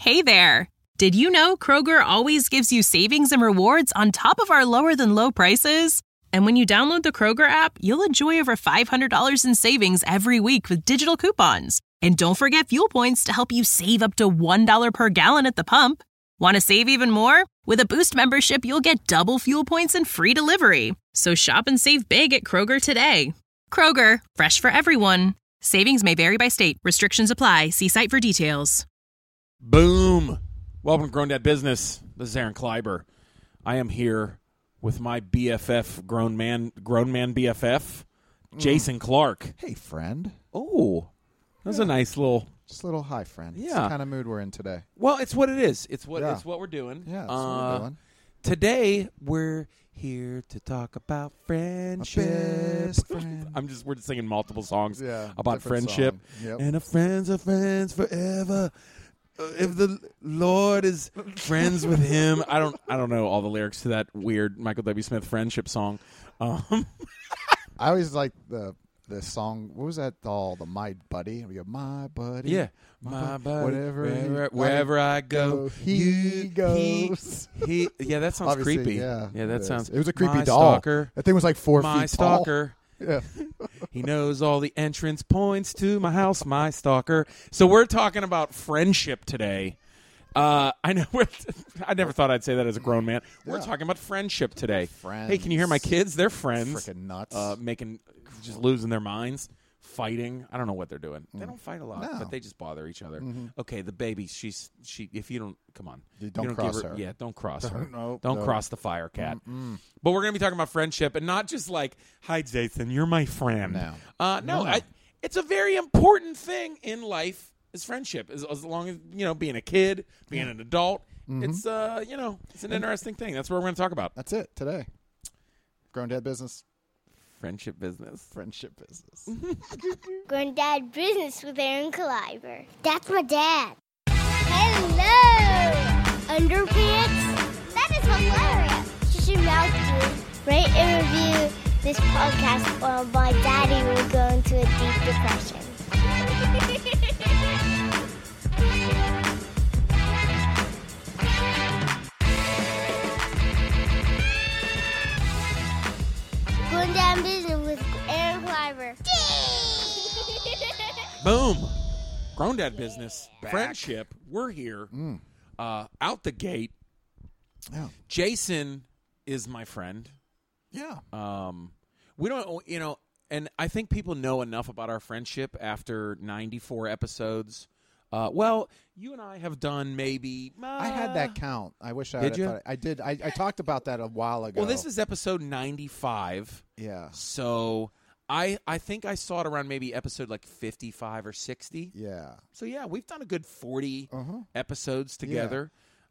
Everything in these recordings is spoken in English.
Hey there! Did you know Kroger always gives you savings and rewards on top of our lower-than-low prices? And when you download the Kroger app, you'll enjoy over $500 in savings every week with digital coupons. And don't forget fuel points to help you save up to $1 per gallon at the pump. Want to save even more? With a Boost membership, you'll get double fuel points and free delivery. So shop and save big at Kroger today. Kroger, fresh for everyone. Savings may vary by state. Restrictions apply. See site for details. Boom. Welcome to Grown Dad Business. This is Aaron Kleiber. I am here with my BFF, grown man BFF, Jason Clark. Hey, friend. Oh, that's a nice little... Just a little hi, friend. Yeah. It's the kind of mood we're in today. Well, it's what it is. It's what Yeah. it's what we're doing. Yeah, that's what we're doing. Today, we're here to talk about friendship. best friend. We're just singing multiple songs about different friendship. song. Yep. And a friend's a friends forever. If the Lord is friends with him, I don't know all the lyrics to that weird Michael W. Smith friendship song. I always like the song. What was that? All the My Buddy. We go, my buddy. Yeah, my buddy. Whatever. Wherever I go, he goes. He. Yeah, that sounds Obviously, creepy. yeah, that it sounds. is. It was a creepy my doll. Stalker, That thing was like 4 my feet stalker. tall. Yeah. He knows all the entrance points to my house, my stalker. So we're talking about friendship today. I know. I never thought I'd say that as a grown man. We're talking about friendship today. Friends. Hey, can you hear my kids? They're friends. Freaking nuts. Just losing their minds, fighting. I don't know what they're doing. They don't fight a lot, No. but they just bother each other. Mm-hmm. Okay, the baby. She. If you don't, come on. You don't give cross her. Yeah, don't cross her. No, Don't no. cross the fire cat. But we're gonna be talking about friendship, and not just like, "Hi, Jason, you're my friend." No. It's a very important thing in life. Is friendship as long as being a kid, being an adult. It's it's an interesting thing. That's what we're going to talk about. That's it today. Grown Dad Business. Friendship business. Friendship business. Grown Dad Business with Aaron Kleiber. That's my dad. Hello! Underpants? That is hilarious. You should mouth to rate and review this podcast or my daddy will go into a deep depression. Grown Dad Business with Aaron Kleiber. Boom. Grown Dad Business. Friendship. We're here. Out the gate. Yeah. Jason is my friend. Yeah. We don't, and I think people know enough about our friendship after 94 episodes. Well, you and I have done maybe. I had that count. I wish I Did had you? thought I did. I talked about that a while ago. Well, this is episode 95. Yeah. So I think I saw it around maybe episode like 55 or 60. Yeah. So yeah, we've done a good 40 episodes Yeah. together.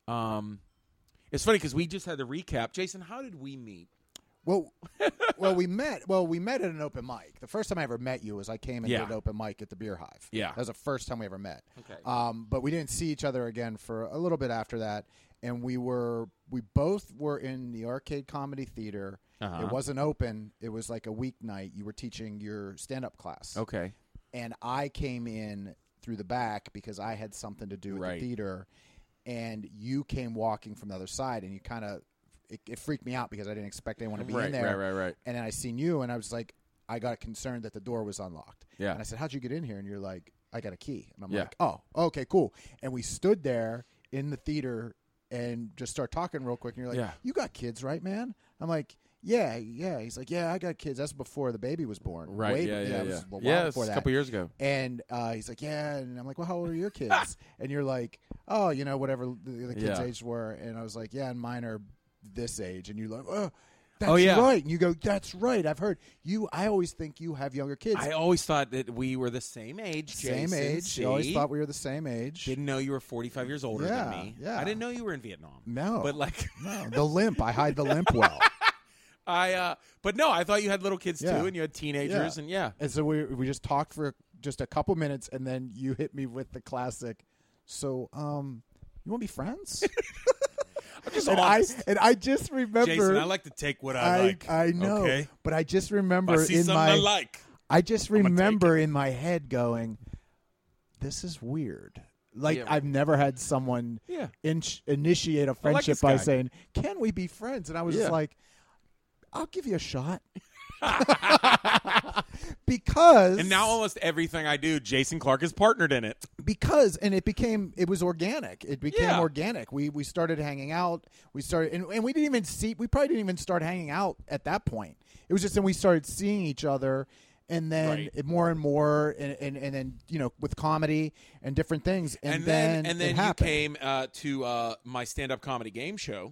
It's funny because we just had to recap. Jason, how did we meet? Well, we met at an open mic. The first time I ever met you was I came and did an open mic at the Beer Hive. Yeah. That was the first time we ever met. Okay. But we didn't see each other again for a little bit after that. And we both were in the Arcade Comedy Theater. It wasn't open. It was like a weeknight. You were teaching your stand-up class. Okay. And I came in through the back because I had something to do with the theater. And you came walking from the other side, and you kind of it freaked me out because I didn't expect anyone to be in there. Right. And then I seen you, and I was like, I got concerned that the door was unlocked. Yeah. And I said, how'd you get in here? And you're like, I got a key. And I'm Yeah. like, oh, okay, cool. And we stood there in the theater and just start talking real quick. And you're like, Yeah. you got kids, right, man? I'm like, yeah. He's like, yeah, I got kids. That's before the baby was born. Right. Yeah. It was a while Yeah, before it's a that. couple years ago. And he's like, yeah. And I'm like, well, how old are your kids? And you're like, oh, whatever the kids' age were. And I was like, yeah, and mine are this age. And you're like, oh, that's right. And you go, that's right. I've heard you. I always think you have younger kids. I always thought that we were the same age. Same Jason, age. see? You always thought we were the same age. Didn't know you were 45 years older than me. Yeah. I didn't know you were in Vietnam. No. But like, No, the limp. I hide the limp well. But no, I thought you had little kids Yeah. too, and you had teenagers, and yeah. And so we just talked for just a couple minutes, and then you hit me with the classic. So, you want to be friends? and I just remember. Jason, I like to take what I like. I know, okay? but I just remember If I see in something my. I like. I just remember in my head going, "This is weird." Like I've never had someone initiate a friendship by saying, "Can we be friends?" And I was just like, "I'll give you a shot." Because and now almost everything I do, Jason Clark is partnered in it. It was organic. It became organic. We started hanging out. We started and we didn't even we probably didn't even start hanging out at that point. It was just then we started seeing each other. And then more and more, and then with comedy and different things, and then you came to my stand-up comedy game show,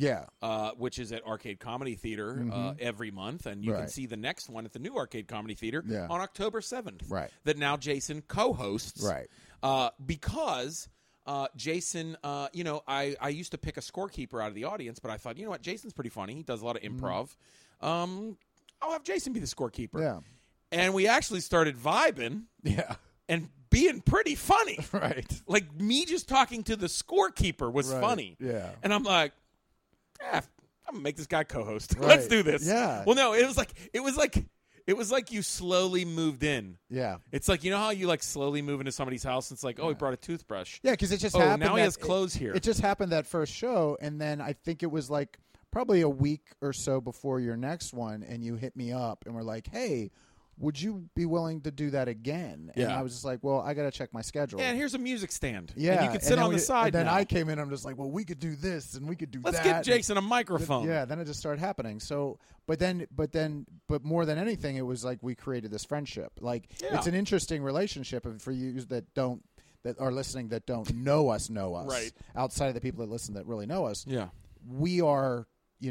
which is at Arcade Comedy Theater every month, and you can see the next one at the new Arcade Comedy Theater on October 7th. Right, that now Jason co-hosts. Right, because Jason, I used to pick a scorekeeper out of the audience, but I thought, you know what, Jason's pretty funny. He does a lot of improv. I'll have Jason be the scorekeeper. Yeah. And we actually started vibing and being pretty funny. Right. Like me just talking to the scorekeeper was funny. Yeah. And I'm like, I'm going to make this guy co-host. Right. Let's do this. Yeah. Well, no, it was like you slowly moved in. Yeah. It's like, you know how you like slowly move into somebody's house? And it's like, he brought a toothbrush. Yeah, because it just happened. Now he has clothes here. It just happened that first show. And then I think it was like probably a week or so before your next one. And you hit me up and were like, hey, would you be willing to do that again? And I was just like, well, I got to check my schedule. Yeah, and here's a music stand. Yeah. And you can sit on the side. And then now. I came in, I'm just like, well, we could do this and we could do Let's that. get Jason a microphone. Then it just started happening. So, but more than anything, it was like we created this friendship. Like, it's an interesting relationship for you that are listening that don't know us. Right. Outside of the people that listen that really know us. Yeah. We are,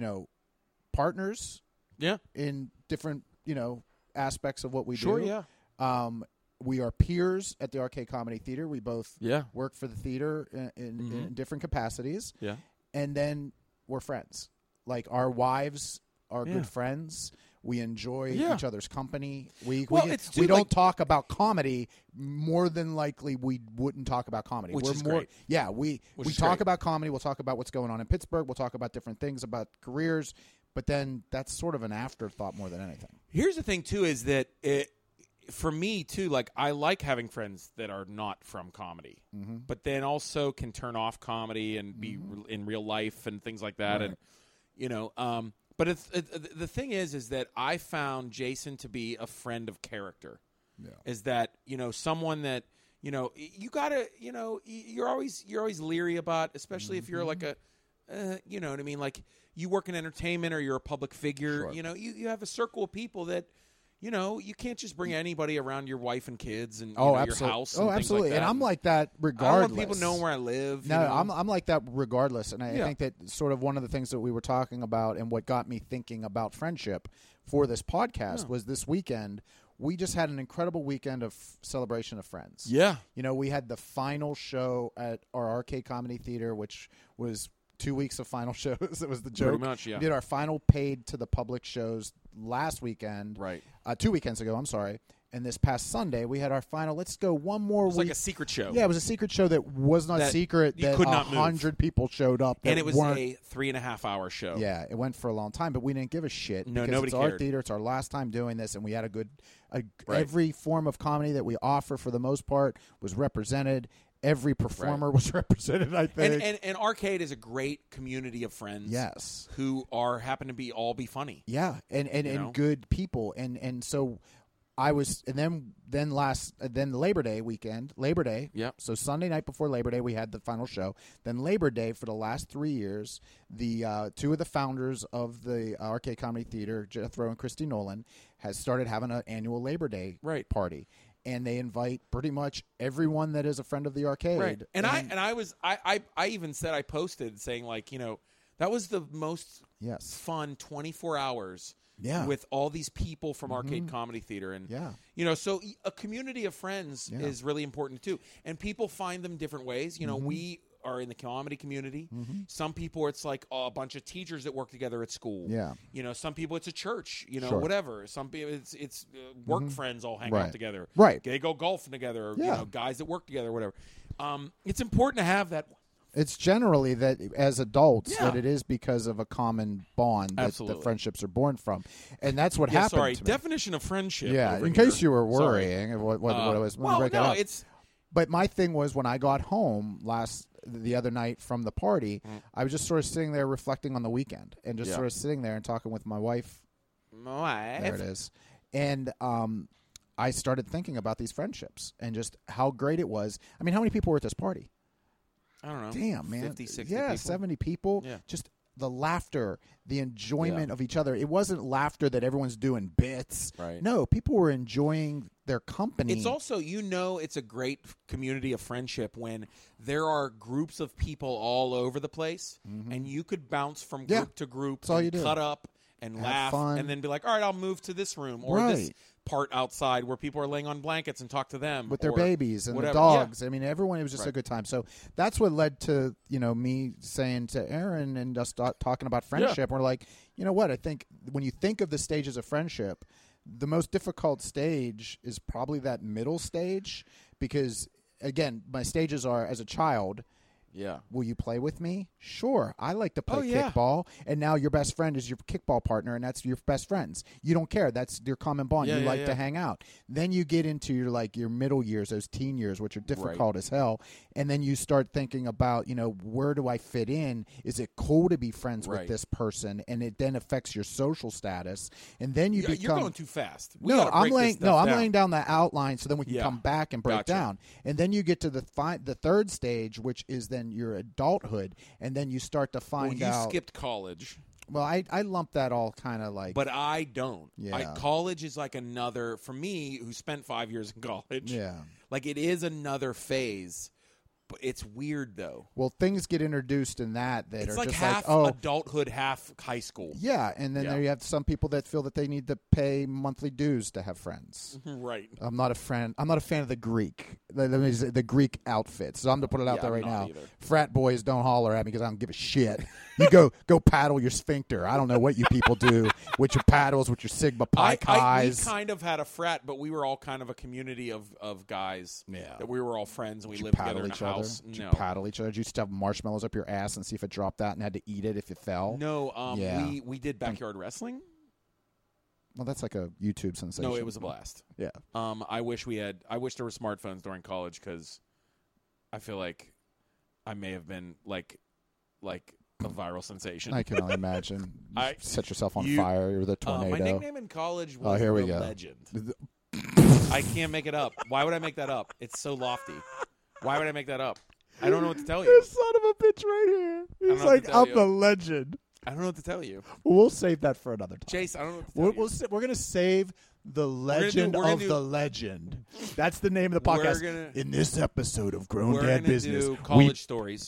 partners. Yeah. In different, aspects of what we do. Sure, yeah. We are peers at the Arcade Comedy Theater. We both work for the theater in different capacities. Yeah. And then we're friends. Like our wives are good friends. We enjoy each other's company. We don't talk about comedy. More than likely, we wouldn't talk about comedy. Which is great. Yeah, we talk about comedy. We'll talk about what's going on in Pittsburgh. We'll talk about different things about careers. But then that's sort of an afterthought more than anything. Here's the thing, too, is that for me, too, like I like having friends that are not from comedy, but then also can turn off comedy and be in real life and things like that. Right. And, but the thing is that I found Jason to be a friend of character. Yeah. Is that, someone that, you gotta, you're always leery about, especially if you're like a, you know what I mean? Like you work in entertainment or you're a public figure, Sure. You have a circle of people that, you can't just bring anybody around your wife and kids and your house. And absolutely. Like and I'm like that regardless. I don't want people knowing where I live. No, I'm like that regardless. And I think that sort of one of the things that we were talking about and what got me thinking about friendship for this podcast was this weekend. We just had an incredible weekend of celebration of friends. Yeah. We had the final show at our Arcade Comedy Theater, which was 2 weeks of final shows. It was the joke. Pretty much, yeah. We did our final paid to the public shows last weekend. Right. 2 weekends ago, I'm sorry. And this past Sunday, we had our final. Let's go one more week. It was like a secret show. Yeah, it was a secret show that was not secret. You could not 100 people showed up. And it was a 3.5-hour show. Yeah, it went for a long time, but we didn't give a shit. No, because nobody it's cared. our theater. It's our last time doing this, and we had every form of comedy that we offer, for the most part, was represented. Every performer was represented, I think. And Arcade is a great community of friends. Yes. Who happen to be funny. Yeah, and good people. And so I was, and then the Labor Day weekend, Yep. So Sunday night before Labor Day, we had the final show. Then Labor Day, for the last 3 years, the two of the founders of the Arcade Comedy Theater, Jethro and Christy Nolan, has started having an annual Labor Day party. And they invite pretty much everyone that is a friend of the arcade. Right. And I even said, I posted saying, like, that was the most fun 24 hours. Yeah. With all these people from Arcade Comedy Theater. And, so a community of friends is really important, too. And people find them different ways. We are in the comedy community. Some people, it's like a bunch of teachers that work together at school. Yeah. Some people, it's a church, Sure. whatever. Some people, it's work friends all hang out together. Right. They go golfing together, guys that work together, whatever. It's important to have that. It's generally that as adults that it is because of a common bond that the friendships are born from. And that's what happened to me. Definition of friendship. Yeah, in case you were worrying of what I was. Well, no, But my thing was when I got home the other night from the party, I was just sort of sitting there reflecting on the weekend and just sort of sitting there and talking with my wife. There it is. And I started thinking about these friendships and just how great it was. I mean, how many people were at this party? I don't know. Damn, man. 50, 60 people? 70 people. Yeah. Just the laughter, the enjoyment of each other. It wasn't laughter that everyone's doing bits. Right. No, people were enjoying their company. It's also, it's a great community of friendship when there are groups of people all over the place, and you could bounce from group to group That's all you do. cut up and Have laugh fun. and then be like, all right, I'll move to this room or this part outside where people are laying on blankets and talk to them. With their or babies and whatever. the dogs. Yeah. I mean, everyone, it was just a good time. So that's what led to, me saying to Aaron and us talking about friendship. We're like, you know what? I think when you think of the stages of friendship, the most difficult stage is probably that middle stage because, again, my stages are as a child. Yeah. Will you play with me? Sure. I like to play kickball. And now your best friend is your kickball partner, and that's your best friends. You don't care. That's your common bond. You like to hang out. Then you get into your middle years, those teen years, which are difficult as hell. And then you start thinking about, where do I fit in? Is it cool to be friends with this person? And it then affects your social status. And then you become. You're going too fast. I'm laying down the outline so then we can come back and break down. And then you get to the third stage, which is then your adulthood, and then you start to find out. You skipped college. Well, I lump that all kind of like. But I don't. Yeah. College is like another, for me, who spent 5 years in college. Yeah. Like it is another phase. But it's weird though. Well, things get introduced in that it's are like just half adulthood, half high school. Yeah, and then there you have some people that feel that they need to pay monthly dues to have friends. Right. I'm not a fan of the Greek, the Greek outfits. So I'm going to put it out there right now. Either. Frat boys, don't holler at me because I don't give a shit. You go paddle your sphincter. I don't know what you people do with your paddles, with your Sigma Pi Chis. We kind of had a frat, but we were all kind of a community of guys. Yeah. That we were all friends and we Did you lived together in a house. Did you paddle each other? Did you stuff marshmallows up your ass and see if it dropped out and had to eat it if it fell? No. We did backyard wrestling. Well, that's like a YouTube sensation. No, it was a blast. Yeah. I wish there were smartphones during college because I feel like I may have been like a viral sensation. I can only imagine. Set yourself on fire. You're the tornado. My nickname in college was here we the go. Legend. I can't make it up. Why would I make that up? It's so lofty. Why would I make that up? I don't know what to tell you. This son of a bitch right here. He's like, I'm the legend. I don't know what to tell you. Well, we'll save that for another time. Chase, I don't know what to tell you. We're going to save the legend of the legend. That's the name of the podcast. In this episode of Grown Dad Business. We're going to do college stories.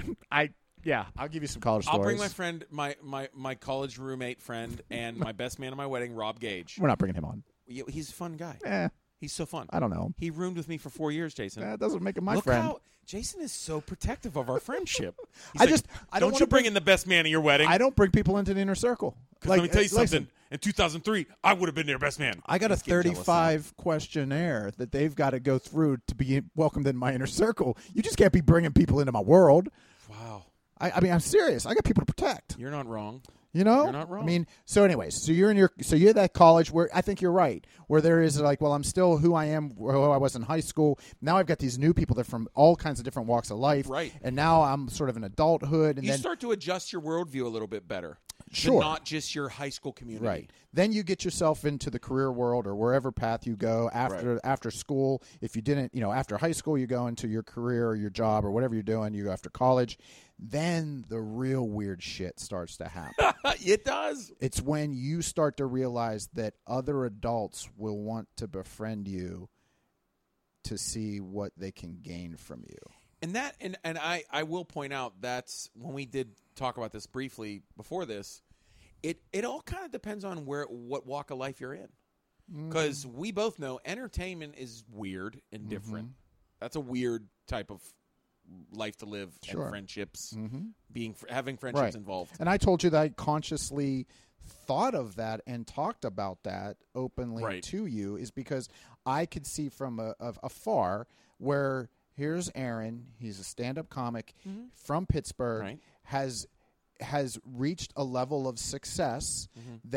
I'll give you some college stories. I'll bring my friend, my college roommate friend, and my best man at my wedding, Rob Gage. We're not bringing him on. He's a fun guy. He's so fun. I don't know. He roomed with me for 4 years, Jason. That doesn't make him my friend. Jason is so protective of our friendship. I don't you bring in the best man at your wedding. I don't bring people into the inner circle. Let me tell you something. In 2003, I would have been their best man. I got a 35 questionnaire that they've got to go through to be welcomed in my inner circle. You just can't be bringing people into my world. Wow. I mean, I'm serious. I got people to protect. You're not wrong. You know? You're not wrong. I mean, so anyways, so you're at that college where I think you're right, where there is like, well, I'm still who I am, who I was in high school. Now I've got these new people that are from all kinds of different walks of life. Right. And now I'm sort of in adulthood. And you start to adjust your worldview a little bit better. Sure. Not just your high school community. Right. Then you get yourself into the career world or wherever path you go after school. If you didn't, after high school, you go into your career or your job or whatever you're doing. You go after college. Then the real weird shit starts to happen. It does. It's when you start to realize that other adults will want to befriend you to see what they can gain from you. And I will point out that's when we did talk about this briefly before this. It all kind of depends on what walk of life you're in, because we both know entertainment is weird and different. That's a weird type of life to live, and friendships, having friendships involved. And I told you that I consciously thought of that and talked about that openly to you is because I could see from afar where here's Aaron, he's a stand-up comic from Pittsburgh, has reached a level of success that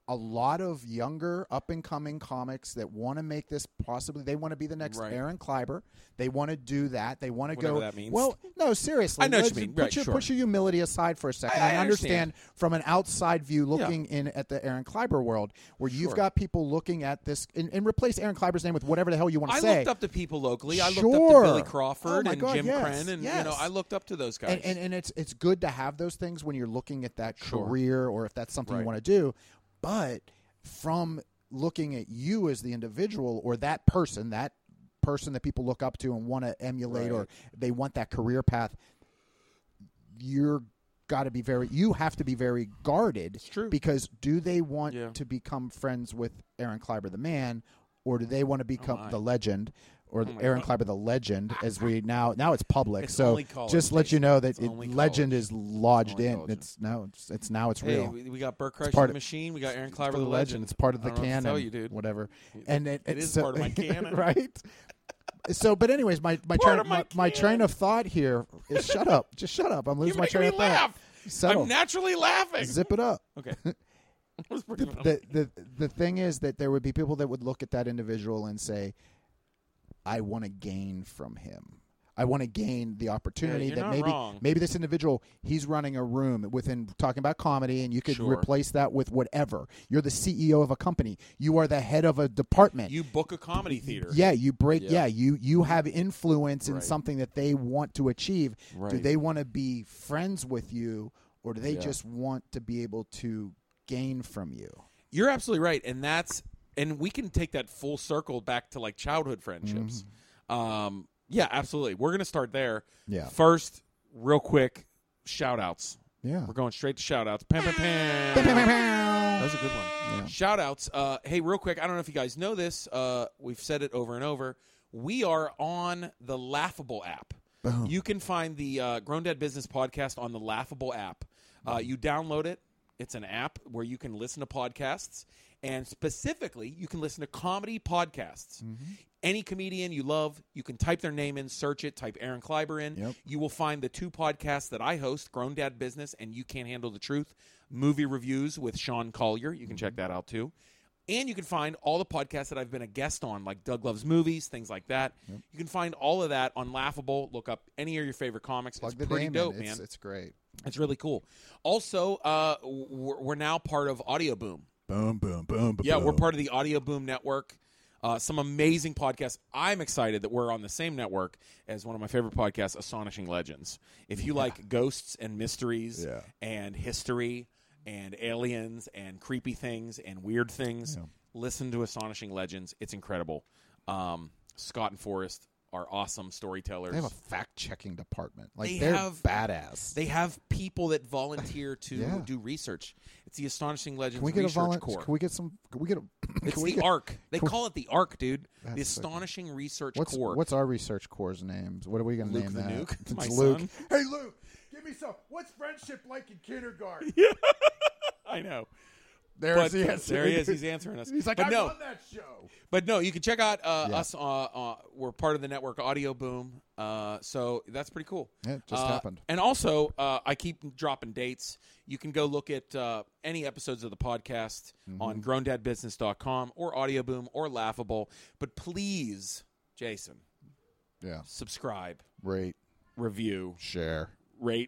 a lot of younger, up-and-coming comics that want to make this possibly. They want to be the next Aaron Kleiber. They want to do that. They want to Whatever go. that means. Well, no, seriously. I know what you mean. Put your humility aside for a second. I and understand from an outside view, looking in at the Aaron Kleiber world, where you've got people looking at this and replace Aaron Kleiber's name with whatever the hell you want to say. I looked up to people locally. I looked up to Billy Crawford and Jim Krenn, and I looked up to those guys. And it's good to have those things when you're looking at that career, or if that's something you want to do. But from looking at you as the individual, or that person that people look up to and want to emulate, or they want that career path, you have to be very guarded. It's true. Because do they want to become friends with Aaron Kleiber the man, or do they want to become the legend? Or Aaron Kleiber, the legend, as we now it's public. It's so just let you know that legend is lodged in. College. It's real. We got Burt Kreischer the Machine. We got Aaron Kleiber, the legend. It's part of the canon. I don't know what to tell you, dude. Whatever. And it is part of my canon, right? So, but anyways, my train of thought here is shut up. Just shut up. I'm losing my train of thought. I'm naturally laughing. Zip it up. Okay. The thing is that there would be people that would look at that individual and say, I want to gain from him. I want to gain the opportunity that maybe this individual, he's running a room within talking about comedy, and you could replace that with whatever. You're the CEO of a company. You are the head of a department. You book a comedy theater. Yeah, you break. Yeah, you have influence in something that they want to achieve. Right. Do they want to be friends with you, or do they just want to be able to gain from you? You're absolutely right, and we can take that full circle back to like childhood friendships. Yeah, absolutely. We're going to start there. Yeah. First, real quick, shout-outs. Yeah. We're going straight to shout-outs. Pam, pam, pam. That was a good one. Yeah. Shout-outs. Hey, real quick, I don't know if you guys know this. We've said it over and over. We are on the Laughable app. Boom. You can find the Grown Dad Business Podcast on the Laughable app. You download it. It's an app where you can listen to podcasts. And specifically, you can listen to comedy podcasts. Any comedian you love, you can type their name in, search it, type Aaron Kleiber in. Yep. You will find the two podcasts that I host, Grown Dad Business and You Can't Handle the Truth, movie reviews with Sean Collier. You can check that out too. And you can find all the podcasts that I've been a guest on, like Doug Loves Movies, things like that. Yep. You can find all of that on Laughable. Look up any of your favorite comics. Plug it's pretty dope, man. It's great. It's really cool. Also, we're now part of Audio Boom. Boom, boom, boom, yeah, we're part of the Audio Boom network. Some amazing podcasts. I'm excited that we're on the same network as one of my favorite podcasts, Astonishing Legends. If you like ghosts and mysteries and history and aliens and creepy things and weird things, listen to Astonishing Legends. It's incredible. Scott and Forrest are awesome storytellers. They have a fact-checking department. They're badass. They have people that volunteer to do research. It's the Astonishing Legends Research Corps. Can we get some? It's the ARC. They call it the ARC, dude. The Astonishing Research Corps. What's our research corps' names? What are we going to name that? Nuke. It's Luke. Son. Hey, Luke, give me some. What's friendship like in kindergarten? I know. There he is. He's answering us. He's like, I'm on that show. But no, you can check out us. We're part of the network Audio Boom. So that's pretty cool. Yeah, it just happened. And also, I keep dropping dates. You can go look at any episodes of the podcast on growndadbusiness.com or Audio Boom or Laughable. But please, Jason, subscribe, rate, review, share, rate,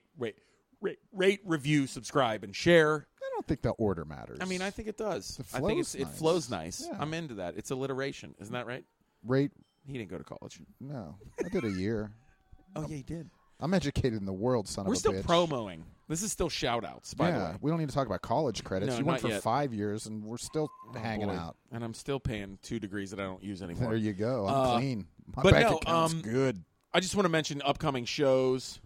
review, subscribe, and share. I don't think the order matters. I mean, I think it does. I think it flows nice. Yeah. I'm into that. It's alliteration. Isn't that right? Rate. He didn't go to college. No. I did a year. Oh, yeah, he did. I'm educated in the world, son of a bitch. We're still promoing. This is still shout-outs, by the way. We don't need to talk about college credits. No, you went for yet. 5 years, and we're still hanging out. And I'm still paying 2 degrees that I don't use anymore. There you go. I'm clean. My bank account's good. I just want to mention upcoming shows.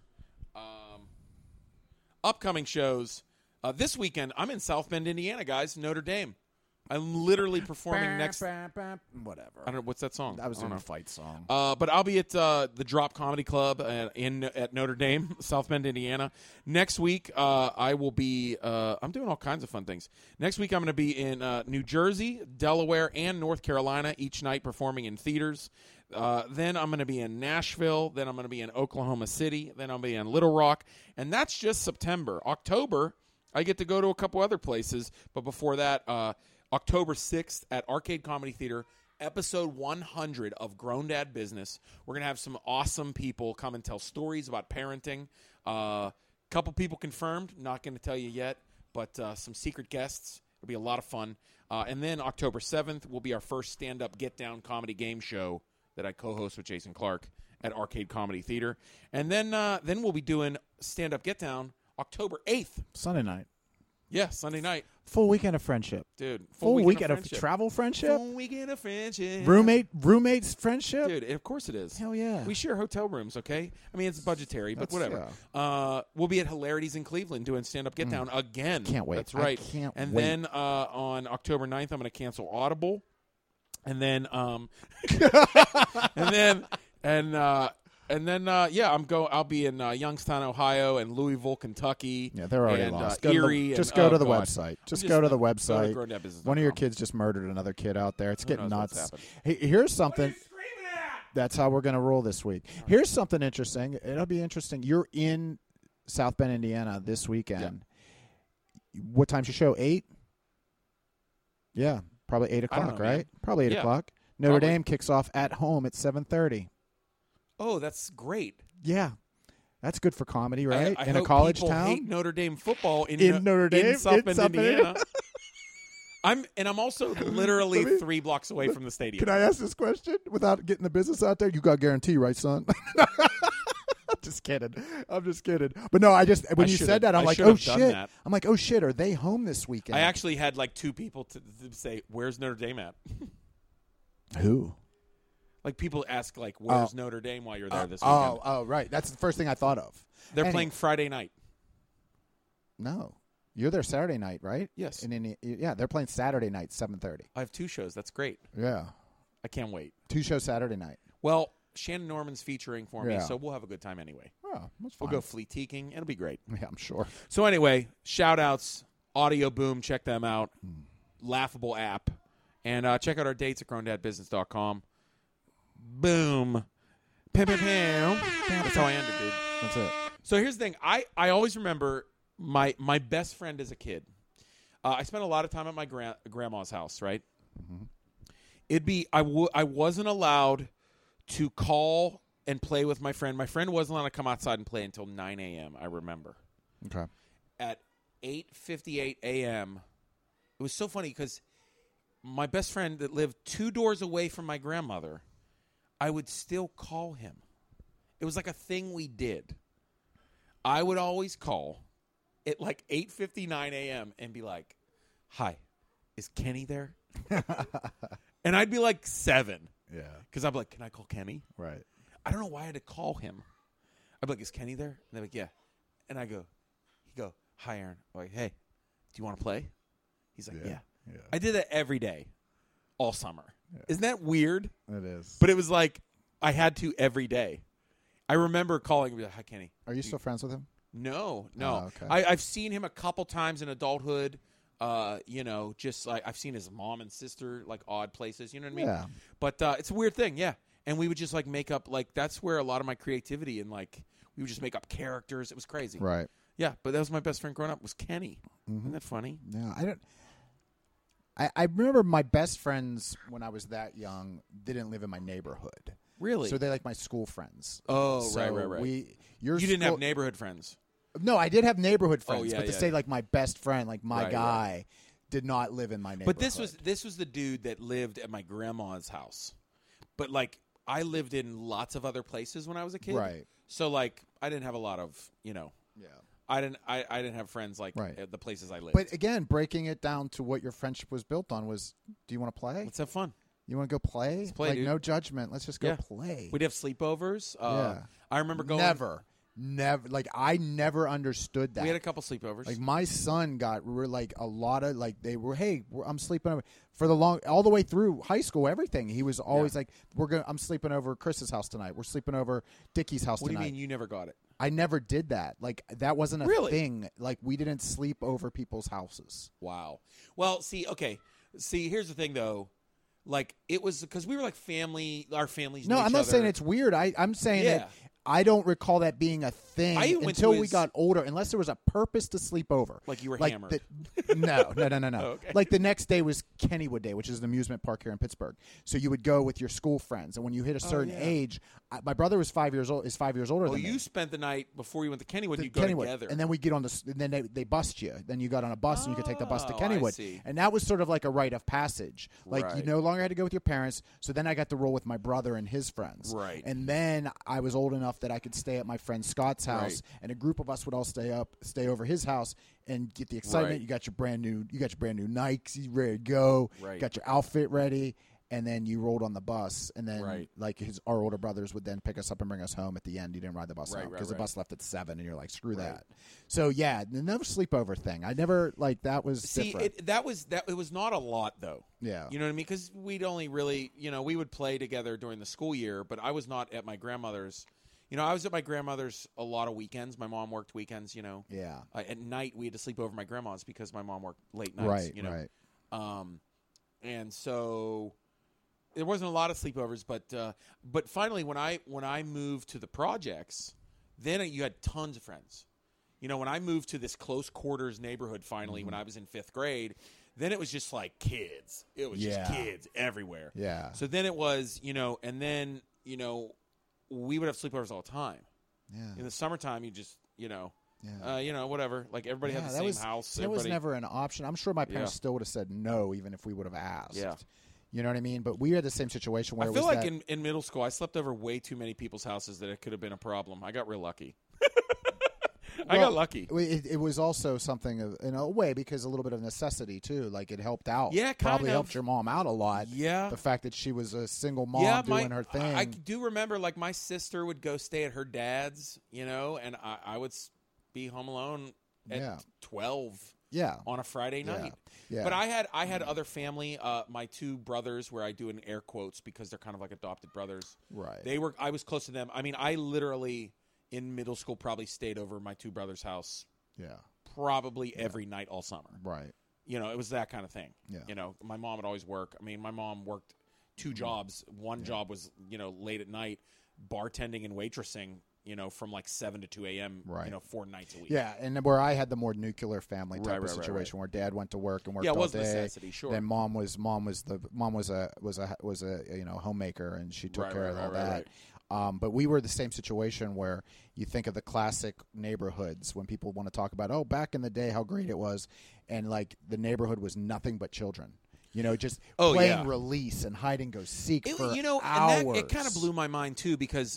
This weekend, I'm in South Bend, Indiana, guys, Notre Dame. I'm literally performing next. Whatever. I don't know what's that song. That was doing a fight song. But I'll be at the Drop Comedy Club at Notre Dame, South Bend, Indiana. Next week, I will be. I'm doing all kinds of fun things. Next week, I'm going to be in New Jersey, Delaware, and North Carolina. Each night performing in theaters. Then I'm going to be in Nashville. Then I'm going to be in Oklahoma City. Then I'll be in Little Rock, and that's just September. October, I get to go to a couple other places. But before that, October 6th at Arcade Comedy Theater, episode 100 of Grown Dad Business. We're going to have some awesome people come and tell stories about parenting. Couple people confirmed. Not going to tell you yet, but some secret guests. It'll be a lot of fun. And then October 7th will be our first stand-up get-down comedy game show that I co-host with Jason Clark at Arcade Comedy Theater. And then we'll be doing stand-up get-down October 8th. Sunday night. Yeah, Sunday night. Full weekend of friendship. Dude, full weekend of travel friendship? Full weekend of friendship. Roommates friendship? Dude, of course it is. Hell yeah. We share hotel rooms, okay? I mean, it's budgetary, but whatever. Yeah. We'll be at Hilarities in Cleveland doing stand-up get-down again. Can't wait. That's right. I can't and wait. then on October 9th, I'm going to cancel Audible. And then I'll be in Youngstown, Ohio, and Louisville, Kentucky. Yeah, they're already and, lost. Erie. Just go to the website. Just go to the website. Go to One of your kids just murdered another kid out there. It's getting knows nuts. what's Hey, here's something. What are you screaming at? That's how we're going to roll this week. Here's something interesting. It'll be interesting. You're in South Bend, Indiana this weekend. Yeah. What time's your show? 8? Yeah, probably 8 o'clock, know, right? man. Probably 8 o'clock. Notre Dame kicks off at home at 7:30. Oh, that's great. Yeah. That's good for comedy, right? I in hope a college people town. hate Notre Dame football in Notre Dame, in South Bend, Indiana. Indiana. I'm also literally 3 blocks away from the stadium. Can I ask this question without getting the business out there? You got guarantee, right, son? I'm just kidding. But no, when you said that, I'm like, oh shit. I'm like, oh shit. Are they home this weekend? I actually had like 2 people to say, "Where's Notre Dame at?" Who? Like people ask, like, "Where's Notre Dame?" while you're there this weekend. Oh, right. That's the first thing I thought of. They're playing Friday night. No, you're there Saturday night, right? Yes. Yeah, they're playing Saturday night, 7:30. I have 2 shows. That's great. Yeah, I can't wait. 2 shows Saturday night. Well, Shannon Norman's featuring for me, so we'll have a good time anyway. Oh, that's fine. We'll go fleet-teeking. It'll be great. Yeah, I'm sure. So anyway, shout-outs, Audio Boom, check them out. Laughable app. And check out our dates at growndadbusiness.com. Boom. Pam, pam, pam. That's how I ended, dude. That's it. So here's the thing. I always remember my best friend as a kid. I spent a lot of time at my grandma's house, right? Mm-hmm. I wasn't allowed to call and play with my friend. My friend wasn't allowed to come outside and play until 9 a.m., I remember. Okay. At 8:58 a.m., it was so funny because my best friend that lived 2 doors away from my grandmother, I would still call him. It was like a thing we did. I would always call at like 8:59 a.m. and be like, "Hi, is Kenny there?" And I'd be like 7. Yeah. Because I'd be like, "Can I call Kenny?" Right. I don't know why I had to call him. I'd be like, "Is Kenny there?" And they're like, "Yeah." And he'd go, "Hi, Aaron." I'm like, "Hey, do you want to play?" He's like, yeah. I did that every day, all summer. Yeah. Isn't that weird? It is. But it was like I had to every day. I remember calling and be like, "Hi, Kenny." Are you still friends with him? No. Oh, okay. I've seen him a couple times in adulthood. Just like I've seen his mom and sister like odd places. You know what I mean? Yeah. But it's a weird thing, yeah. And we would just like make up like that's where a lot of my creativity and like we would just make up characters. It was crazy. Right. Yeah, but that was my best friend growing up was Kenny. Mm-hmm. Isn't that funny? No, I don't. I remember my best friends when I was that young didn't live in my neighborhood. Really? So they like my school friends. Oh, so right. You didn't have neighborhood friends. No, I did have neighborhood friends, yeah, but to say like my best friend, like my guy, did not live in my neighborhood. But this was the dude that lived at my grandma's house. But like I lived in lots of other places when I was a kid. Right. So like I didn't have a lot of, Yeah. I didn't have friends like at the places I lived. But again, breaking it down to what your friendship was built on was, do you want to play? Let's have fun. You want to go play? Let's play, like dude. No judgment. Let's just go play. We'd have sleepovers. Yeah. I remember going. Never. Like I never understood that. We had a couple sleepovers. Like my son were like a lot of like they were. Hey, I'm sleeping over for all the way through high school. Everything he was always like, I'm sleeping over Chris's house tonight. We're sleeping over Dickie's house tonight. What do you mean you never got it? I never did that. Like that wasn't a really? thing. Like we didn't sleep over people's houses. Wow. Well, here's the thing though. Like it was because we were like family. Our families. No, knew I'm each not other. saying it's weird. I'm saying that I don't recall that being a thing until we got older, unless there was a purpose to sleep over. Like you were hammered. No. Oh, okay. Like the next day was Kennywood Day, which is an amusement park here in Pittsburgh. So you would go with your school friends, and when you hit a certain age, my brother was 5 years old. Is 5 years older than me. You spent the night before you went to Kennywood. You go together, and then we get on the. And then they bust you. Then you got on a bus, and you could take the bus to Kennywood, and that was sort of like a rite of passage. Like you no longer had to go with your parents. So then I got to roll with my brother and his friends. Right. And then I was old enough that I could stay at my friend Scott's house, and a group of us would all stay over his house and get the excitement. Right. You got your brand new Nikes, you ready to go. Right. Got your outfit ready, and then you rolled on the bus, and then like our older brothers would then pick us up and bring us home at the end. You didn't ride the bus home because the bus left at 7, and you're like, screw that. So yeah, no sleepover thing. I never that was different. It was not a lot though. Yeah, you know what I mean? Because we'd only really, we would play together during the school year, but I was not at my grandmother's. I was at my grandmother's a lot of weekends. My mom worked weekends, Yeah. At night, we had to sleep over my grandma's because my mom worked late nights, Right. And so there wasn't a lot of sleepovers, but finally when I moved to the projects, then you had tons of friends. When I moved to this close quarters neighborhood finally when I was in 5th grade, then it was just like kids. It was just kids everywhere. Yeah. So then it was, and then, we would have sleepovers all the time. Yeah. In the summertime, you just, whatever. Like everybody had the same house. That was never an option. I'm sure my parents still would have said no, even if we would have asked. Yeah. You know what I mean? But we had the same situation where I feel like in middle school, I slept over way too many people's houses that it could have been a problem. I got real lucky. I got lucky. It was also something in a way because a little bit of necessity too. Like it helped out. Yeah, probably helped your mom out a lot. Yeah, the fact that she was a single mom doing her thing. I do remember like my sister would go stay at her dad's, and I would be home alone at 12. Yeah, on a Friday night. Yeah. But I had other family. My 2 brothers, where I do in air quotes because they're kind of like adopted brothers. Right. I was close to them. I mean, I literally in middle school probably stayed over my 2 brothers' house. Yeah. Probably every night all summer. Right. It was that kind of thing. Yeah. My mom would always work. I mean, my mom worked 2 jobs. One job was, late at night, bartending and waitressing. From like 7 to 2 a.m. Right. 4 nights a week. Yeah, and where I had the more nuclear family type of situation where dad went to work and worked all day. Yeah, it was necessity, sure. Then mom was a homemaker and she took care of all that. But we were the same situation where you think of the classic neighborhoods when people want to talk about, back in the day, how great it was. And like the neighborhood was nothing but children. Just playing release and hide and go seek for hours. And it kind of blew my mind too because,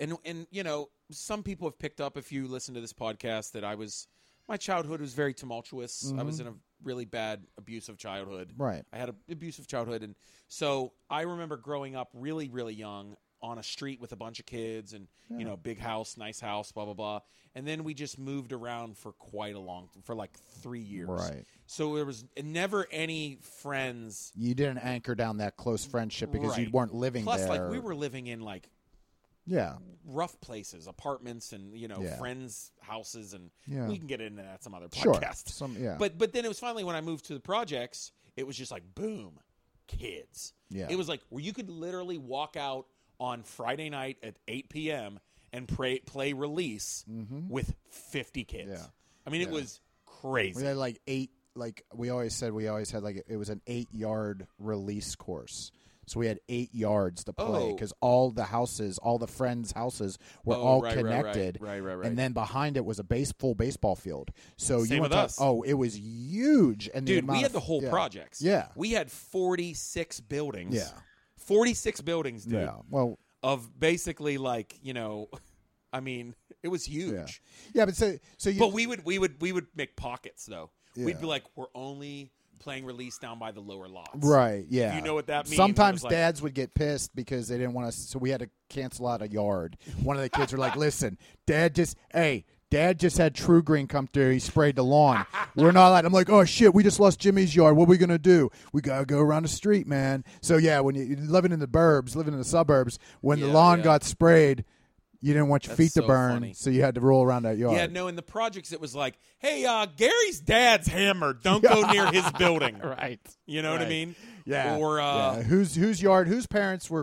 some people have picked up if you listen to this podcast that my childhood was very tumultuous. Mm-hmm. I was in a really bad abusive childhood. Right. I had an abusive childhood, and so I remember growing up really, really young on a street with a bunch of kids and, big house, nice house, blah, blah, blah. And then we just moved around for for like 3 years. Right. So there was never any friends. You didn't anchor down that close friendship because you weren't living there. Plus, like, we were living in, like, rough places, apartments and, friends' houses. And we can get into that some other podcast. Sure. But then it was finally when I moved to the projects, it was just like, boom, kids. Yeah. It was like where you could literally walk out on Friday night at 8 p.m. and play release with 50 kids. Yeah. I mean, it was crazy. We had like 8, like we always had like it was an 8-yard release course. So we had 8 yards to play because all the friends' houses were all connected. Right. And then behind it was a full baseball field. So Same you with us. It was huge. And dude, we had the whole projects. Yeah. We had 46 buildings. Yeah. 46 buildings, dude. Yeah. Well, of basically like, I mean, it was huge. Yeah, but but we would make pockets though. Yeah. We'd be like, we're only playing release down by the lower lots. Right, yeah. You know what that means? Sometimes dads would get pissed because they didn't want us, so we had to cancel out a yard. One of the kids were like, listen, Dad just had True Green come through. He sprayed the lawn. We're not allowed. I'm like, oh, shit, we just lost Jimmy's yard. What are we going to do? We got to go around the street, man. So, yeah, when you're living in the suburbs, when the lawn got sprayed, you didn't want your feet to burn, funny. So you had to roll around that yard. Yeah, no, in the projects it was like, hey, Gary's dad's hammered. Don't go near his building. Right. You know what I mean? Yeah. Or whose parents were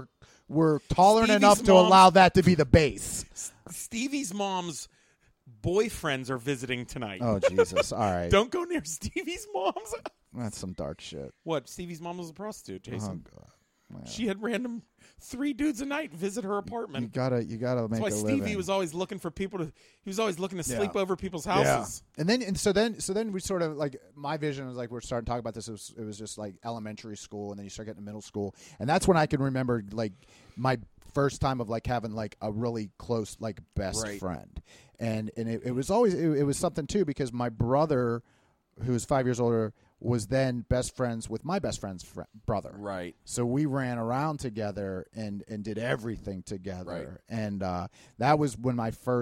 were tolerant Stevie's enough to allow that to be the base. Stevie's mom's boyfriends are visiting tonight. Oh, Jesus. All right. Don't go near Stevie's mom's. That's some dark shit. What? Stevie's mom was a prostitute, Jason. Oh, God. Wow. She had random 3 dudes a night visit her apartment. You gotta make That's why a Stevie living. was always looking for people to. He was always looking to sleep over people's houses. Yeah. So then we sort of like my vision was like we're starting to talk about this. It was just like elementary school, and then you start getting to middle school, and that's when I can remember like my first time of like having like a really close like best friend, and it was always it was something too because my brother, who was 5 years older, was then best friends with my best friend's brother. Right. So we ran around together and did everything together. Right. And that was when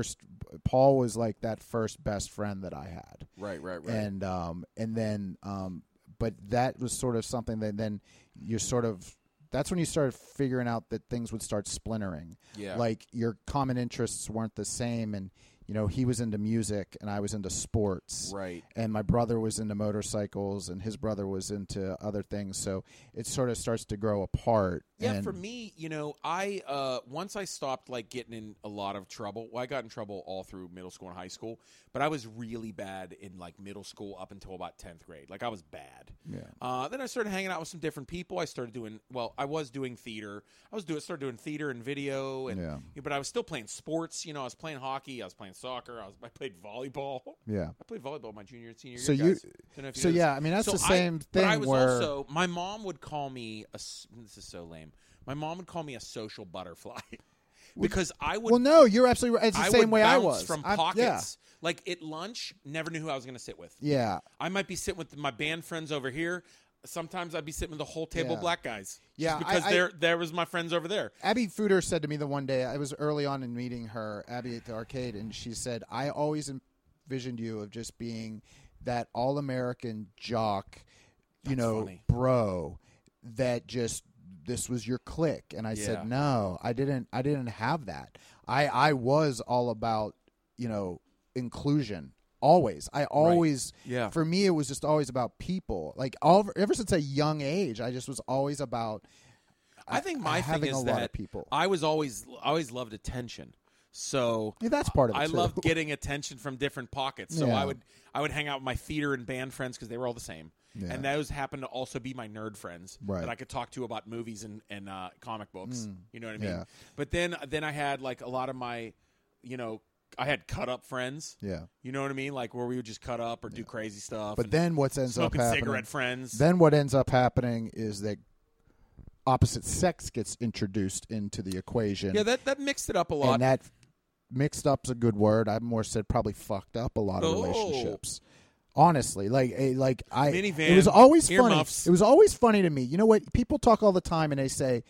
Paul was like that first best friend that I had. Right. And then but that was sort of something that then you sort of, that's when you started figuring out that things would start splintering. Yeah. Like your common interests weren't the same, and you know, he was into music and I was into sports. Right. And my brother was into motorcycles and his brother was into other things. So it sort of starts to grow apart. Yeah, and for me, you know, I once I stopped like getting in a lot of trouble. Well, I got in trouble all through middle school and high school, but I was really bad in like middle school up until about 10th grade. Like I was bad. Yeah. Then I started hanging out with some different people. I started doing I was doing theater. Started doing theater and video, and but I was still playing sports. You know, I was playing hockey. I was playing soccer. I played volleyball. Yeah. I played volleyball my junior and senior year. So I mean that's the same thing. But I was where also, my mom would call me this is so lame. My mom would call me a social butterfly because I would. Well, no, you're absolutely right. It's the same way I was. From pockets, like at lunch, never knew who I was going to sit with. Yeah, I might be sitting with my band friends over here. Sometimes I'd be sitting with the whole table of black guys. Yeah, just because there was my friends over there. Abby Footer said to me the one day, I was early on in meeting her, Abby at the arcade, and she said, I always envisioned you of just being that all-American jock, funny. bro, that just, this was your clique. And I said, no, I didn't have that. I was all about, inclusion. Always. For me, it was just always about people. Like ever since a young age, I just was always about. I think my thing is that people. I always loved attention. So that's part of it. I loved getting attention from different pockets. So I would hang out with my theater and band friends because they were all the same. Yeah. And those happened to also be my nerd friends that I could talk to about movies and comic books. You know what I mean? Yeah. But then I had like a lot of my, I had cut-up friends. Yeah. You know what I mean? Like where we would just cut up or do crazy stuff. But then what ends up happening... cigarette friends. Then what ends up happening is that opposite sex gets introduced into the equation. Yeah, that mixed it up a lot. And that mixed up's a good word. I more said probably fucked up a lot of relationships. Honestly, Minivan, it was always funny. Earmuffs. It was always funny to me. You know what? People talk all the time and they say,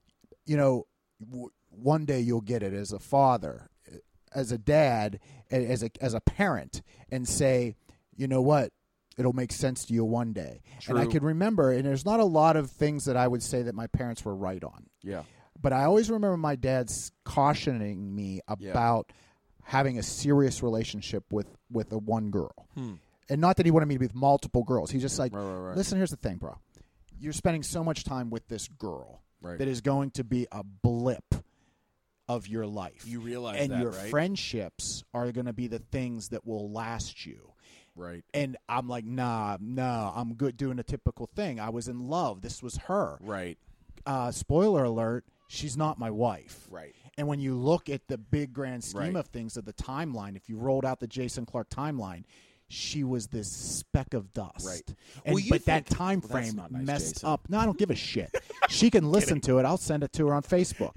one day you'll get it as a father, as a dad, as a parent, and say, you know what? It'll make sense to you one day. True. And I can remember, and there's not a lot of things that I would say that my parents were right on. Yeah. But I always remember my dad's cautioning me about having a serious relationship with a one girl. And not that he wanted me to be with multiple girls. He's just like, listen, here's the thing, bro. You're spending so much time with this girl that is going to be a blip of your life. You realize and that, your right? friendships are going to be the things that will last you. Right. And I'm like, nah, I'm good doing a typical thing. I was in love. This was her. Right. Spoiler alert, she's not my wife. Right. And when you look at the big grand scheme of things, of the timeline, if you rolled out the Jason Clarke timeline, she was this speck of dust. Right. And, but that time frame messed up. No, I don't give a shit. She can listen to it. I'll send it to her on Facebook.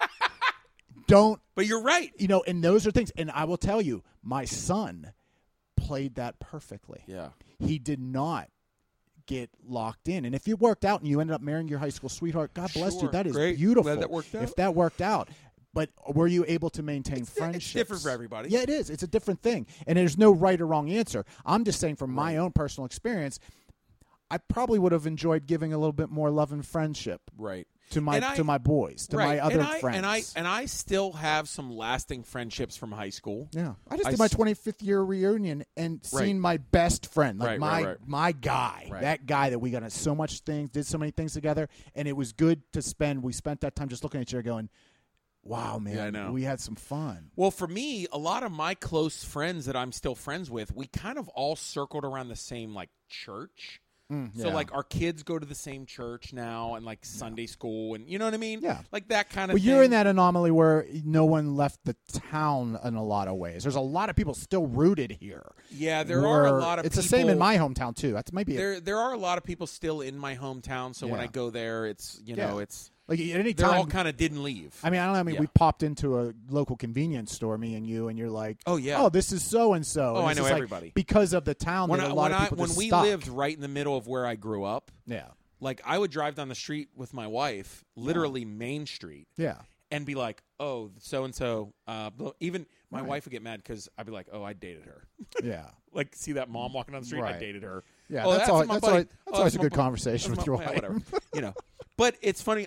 But you're right. And those are things. And I will tell you, my son played that perfectly. Yeah. He did not get locked in. And if you worked out and you ended up marrying your high school sweetheart, God bless you. That is beautiful. Glad that worked out. If that worked out. But were you able to maintain friendships? It's different for everybody. Yeah, it is. It's a different thing. And there's no right or wrong answer. I'm just saying from my own personal experience, I probably would have enjoyed giving a little bit more love and friendship. Right. to my boys, to my other friends. And I still have some lasting friendships from high school. Yeah, I just did my 25th year reunion and seen my best friend, like my guy, that guy that we got so much things, did so many things together, and it was good to spend. We spent that time just looking at each other, going, wow, man, I know. We had some fun. Well, for me, a lot of my close friends that I'm still friends with, we kind of all circled around the same, like, church. So, like, our kids go to the same church now and, like, Sunday school and, you know what I mean? Yeah. Like, that kind of thing. You're in that anomaly where no one left the town in a lot of ways. There's a lot of people still rooted here. Yeah, there are a lot of it's people. It's the same in my hometown, too. That's maybe there are a lot of people still in my hometown, so when I go there, it's, you know, it's... Like at any time, they all kind of didn't leave. I mean, I don't know. I mean, we popped into a local convenience store, me and you, and you're like, "Oh yeah, oh this is so and so." Oh, I know everybody like, because of the town. When we lived right in the middle of where I grew up, yeah, like I would drive down the street with my wife, literally Main Street, and be like, "Oh, so and so." Even my wife would get mad because I'd be like, "Oh, I dated her." Yeah, like see that mom walking down the street, I dated her. Yeah, that's always a good conversation with your wife. Whatever, you know. But it's funny.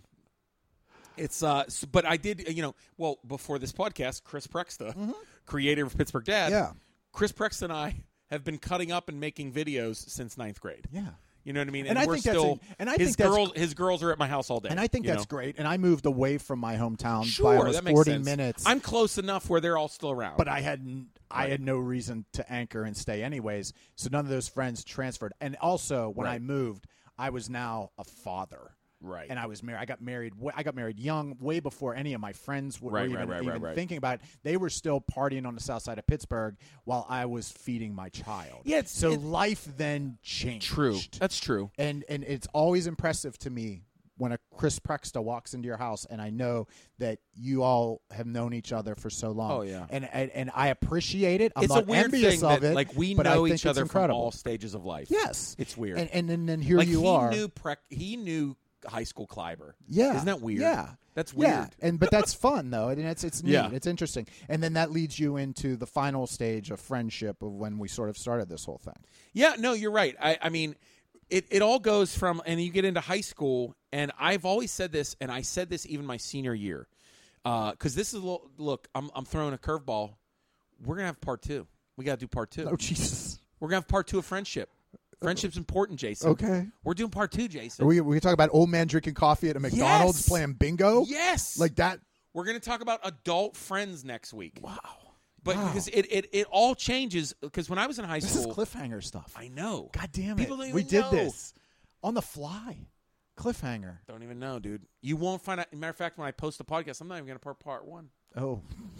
But I did. Well, before this podcast, Chris Prexta, creator of Pittsburgh Dad. Yeah. Chris Prexta and I have been cutting up and making videos since 9th grade. Yeah. You know what I mean? And I we're think still. that's his girls are at my house all day. And I think that's great. And I moved away from my hometown by almost 40 minutes. I'm close enough where they're all still around. But I had no reason to anchor and stay anyways. So none of those friends transferred. And also, when I moved, I was now a father. Right. And I was married. I got married young, way before any of my friends were even thinking about it. They were still partying on the south side of Pittsburgh while I was feeding my child. Yeah, life then changed. True. That's true. And it's always impressive to me when a Chris Prexta walks into your house, and I know that you all have known each other for so long. Oh, yeah. And I appreciate it. I'm it's not a weird envious thing of that, it. like, we but know I think each other it's incredible. from all stages of life. Yes. It's weird. And then here like, you are. He knew high school Kleiber. Yeah. Isn't that weird? Yeah. That's weird. Yeah. But that's fun, though. And it's neat. Yeah. It's interesting. And then that leads you into the final stage of friendship of when we sort of started this whole thing. Yeah, no, you're right. I mean, it all goes from, and you get into high school, and I've always said this, and I said this even my senior year, because this is, look, I'm throwing a curveball. We're going to have part 2. We got to do part 2. Oh, Jesus. We're going to have part 2 of friendship. Friendship's important, Jason. Okay. We're doing part 2, Jason. Are we talk about old man drinking coffee at a McDonald's playing bingo? Yes. Like that? We're going to talk about adult friends next week. Wow. But because it all changes, because when I was in high school. This is cliffhanger stuff. I know. God damn it. People don't even we did know. this on the fly. Cliffhanger. Don't even know, dude. You won't find out. Matter of fact, when I post the podcast, I'm not even going to put part 1. Oh.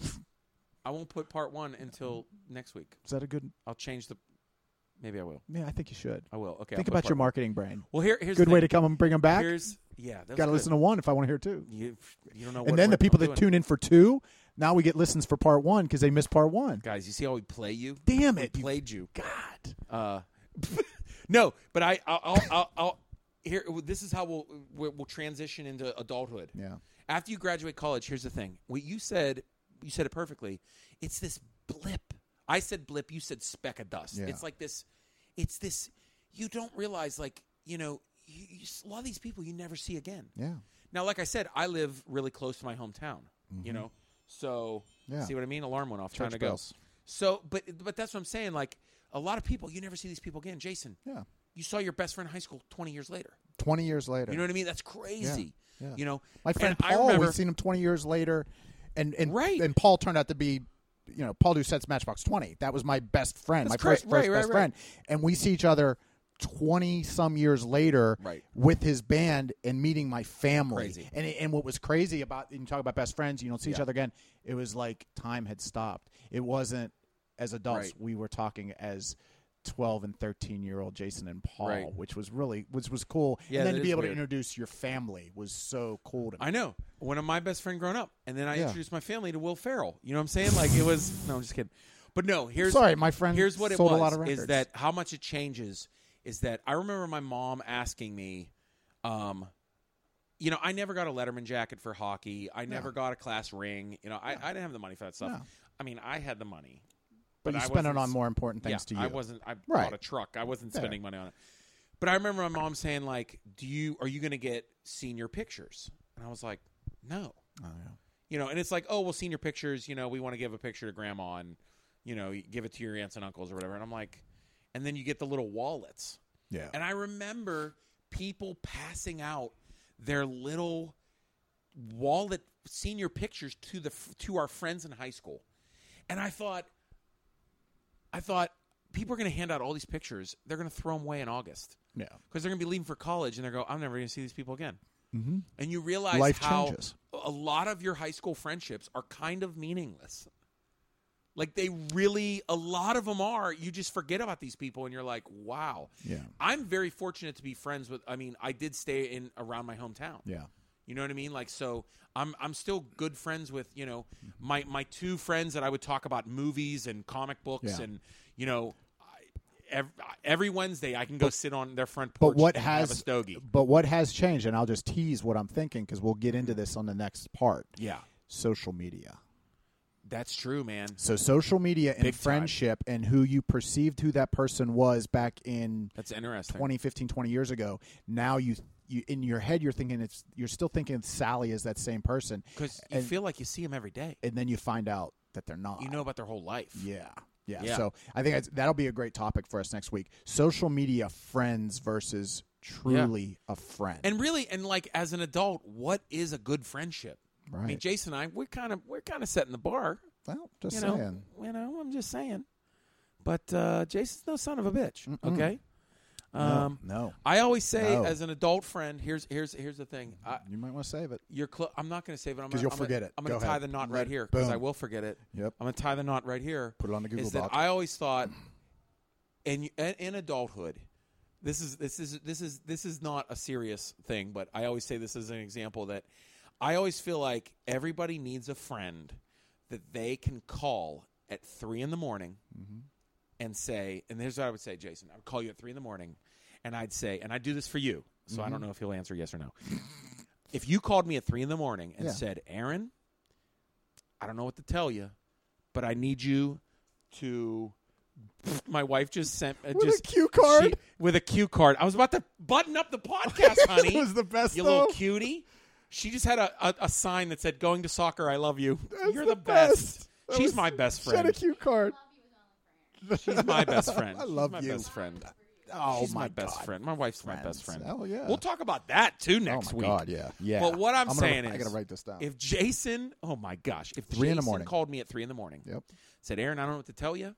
I won't put part 1 until next week. Is that a good? I'll change the. Maybe I will. Yeah, I think you should. I will. Okay. Think about your marketing brain. Well, here's good way to come and bring them back. Got to listen to 1 if I want to hear 2. You don't know. And then the people that tune in for 2, now we get listens for part 1 because they missed part 1. Guys, you see how we play you? Damn it, we played you. God. No, but I'll here. This is how we'll transition into adulthood. Yeah. After you graduate college, here's the thing. You said it perfectly. It's this blip. I said blip. You said speck of dust. Yeah. It's like this. It's this. You don't realize, like, a lot of these people you never see again. Yeah. Now, like I said, I live really close to my hometown. Mm-hmm. So see what I mean? Alarm went off. Church trying to bells. go. So, but that's what I'm saying. Like, a lot of people, you never see these people again. Jason. Yeah. You saw your best friend in high school 20 years later. 20 years later. You know what I mean? That's crazy. Yeah. My friend Paul, we've seen him 20 years later, and Paul turned out to be, Paul Doucette's Matchbox 20. That was my best friend, my first best friend. And we see each other 20-some years later with his band and meeting my family. Crazy. And what was crazy about, you talk about best friends, you don't see each other again, it was like time had stopped. It wasn't as adults. We were talking as 12 and 13-year-old Jason and Paul, which was cool. Yeah, and then to be able to introduce your family was so cool to me. I know. One of my best friend growing up. And then I introduced my family to Will Ferrell. You know what I'm saying? Like, it was – no, I'm just kidding. But no, my friend here's what sold it was, a lot of records. Is that how much it changes is that I remember my mom asking me, I never got a Letterman jacket for hockey. I never got a class ring. I didn't have the money for that stuff. No. I mean, I had the money. But you spent it on more important things to you. I bought a truck. I wasn't spending money on it. But I remember my mom saying, like, are you going to get senior pictures? And I was like, no. Oh, yeah. You know, and it's like, oh, well, senior pictures, you know, we want to give a picture to grandma and, you know, you give it to your aunts and uncles or whatever. And I'm like, and then you get the little wallets. Yeah. And I remember people passing out their little wallet senior pictures to our friends in high school. And I thought people are going to hand out all these pictures. They're going to throw them away in August. Yeah. Because they're going to be leaving for college, and they're going, I'm never going to see these people again. Mm-hmm. And you realize life how changes. A lot of your high school friendships are kind of meaningless. Like they really, a lot of them are. You just forget about these people, and you're like, wow. Yeah. I'm very fortunate to be friends with, I mean, I did stay around my hometown. Yeah. You know what I mean? Like, so I'm still good friends with, you know, my two friends that I would talk about movies and comic books and, you know, every Wednesday I can go sit on their front porch and have a stogie. But what has changed, and I'll just tease what I'm thinking because we'll get into this on the next part. Yeah. Social media. That's true, man. So social media and friendship and who you perceived who that person was back in that's interesting. 2015, 20 years ago. Now you in your head you're still thinking Sally is that same person. Because you feel like you see them every day. And then you find out that they're not. You know about their whole life. Yeah. So I think that'll be a great topic for us next week. Social media friends versus truly a friend. And really, and like as an adult, what is a good friendship? Right. I mean, Jason and I, we're kind of setting the bar. Well, just saying. I'm just saying. But Jason's no son of a bitch. Mm-mm. Okay. No. I always say, as an adult friend, here's the thing. You might want to save it. I'm not going to save it because you'll forget it. I'm going to tie the knot right here because I will forget it. Yep. I'm going to tie the knot right here. Put it on the Google Doc. I always thought, in adulthood, this is not a serious thing, but I always say this as an example that I always feel like everybody needs a friend that they can call at 3 a.m. and say, and here's what I would say, Jason. I would call you at 3 a.m. and I'd say, and I do this for you, so I don't know if you'll answer yes or no. If you called me at 3 a.m. and said, Aaron, I don't know what to tell you, but I need you to. My wife just sent with a cue card. With a cue card. I was about to button up the podcast, honey. It was the best. You little cutie. She just had a sign that said, "Going to soccer, I love you." You're the best. She's my best friend. She had a cue card. She's my best friend. I love She's you. My best friend. Oh, she's my best friend. My wife's my best friend. Oh yeah. We'll talk about that too next week. Oh my god, yeah. But what I'm saying is, I gotta write this down. If Jason, oh my gosh, if 3 Jason called me at 3 a.m, said, Aaron, I don't know what to tell you.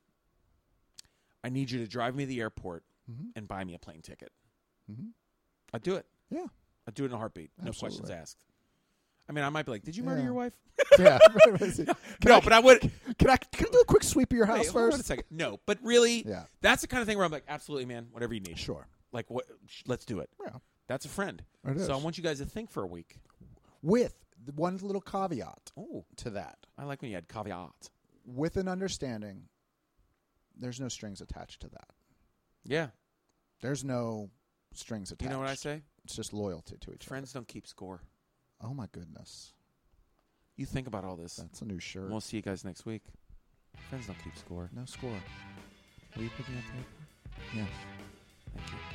I need you to drive me to the airport and buy me a plane ticket. I'd do it. Yeah. I'd do it in a heartbeat. No questions asked. I mean, I might be like, did you murder your wife? Yeah. But I would. Can I do a quick sweep of your house first? Hold on a second. No, but really, that's the kind of thing where I'm like, absolutely, man, whatever you need. Sure. Like, what? Let's do it. Yeah. That's a friend. So I want you guys to think for a week. With one little caveat to that. I like when you had caveat. With an understanding, there's no strings attached to that. Yeah. There's no strings attached. You know what I say? It's just loyalty to each other. Friends don't keep score. Oh, my goodness. You think about all this. That's a new shirt. And we'll see you guys next week. Friends don't keep score. No score. Will you put me on tape? Yeah. Thank you.